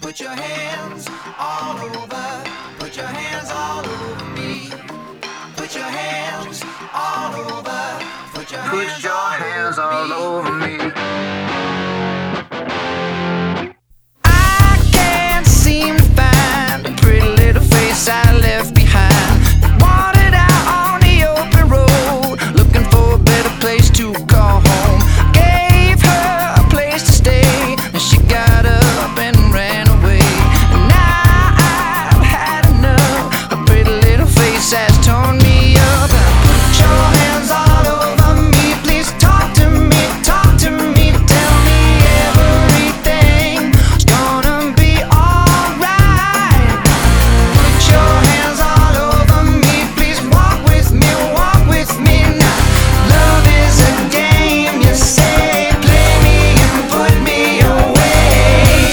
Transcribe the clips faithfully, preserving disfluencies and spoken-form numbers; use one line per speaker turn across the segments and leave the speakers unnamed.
Put your hands all over. Put your hands all over me. Put your hands all over. Put your hands,
Put your hands all over me.
I can't seem to find a pretty little face I left behind. Wandered out on the open road, looking for a better place to call home. Gave her a place to stay, and she got up and ran away. And now I've had enough. A pretty little face has torn me up. Put your hands all over me, please talk to me, talk to me, tell me everything. It's gonna be alright. Put your hands all over me, please walk with me, walk with me now. Love is a game, you say, play me and put me away.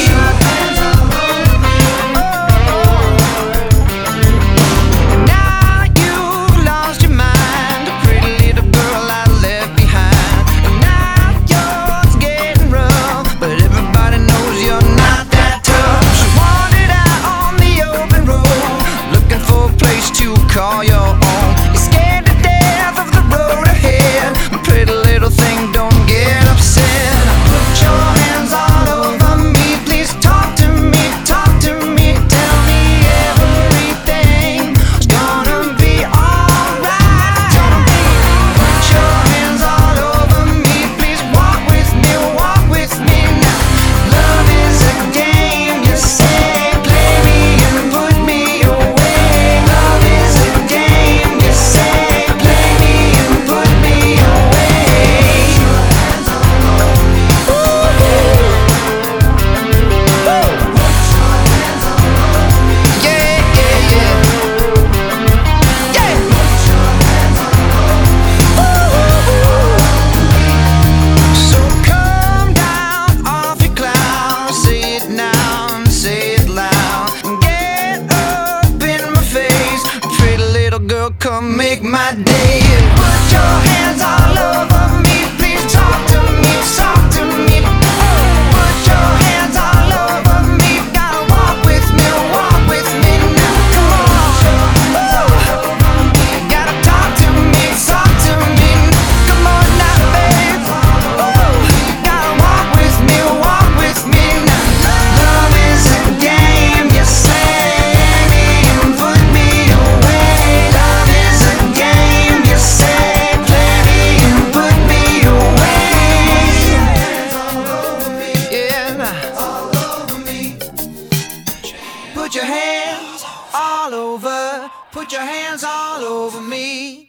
Now you've lost your mind, a pretty little girl I left behind. And now yours getting rough, but everybody knows you're not that tough. She wandered out on the open road, looking for a place to call your own. You're scared to death of the road ahead. Pretty little thing, don't get upset. Put your hands all over me, please talk to me, talk to me, tell me everything. It's gonna be alright. Put your hands all over me, please walk with me, walk with me now. Love is a game, you say, play me and put me away. Love is a game, you say, play me and put me away. Yeah, yeah, yeah. Yeah. So come down off your cloud, say it now and say it loud. Get up in my face, pretty little girl, come make my day. Put your hands all over me, please talk to me, talk to me. Put your hands all over me, gotta walk with me, walk with me now. Come on, you gotta talk to me, talk to me. Come on now, babe. You gotta walk with me, walk with me now. Love is a game, you say, and put me away. Love is a game, you say, play me and put me away. Yeah. Put your hands all over, put your hands all over me.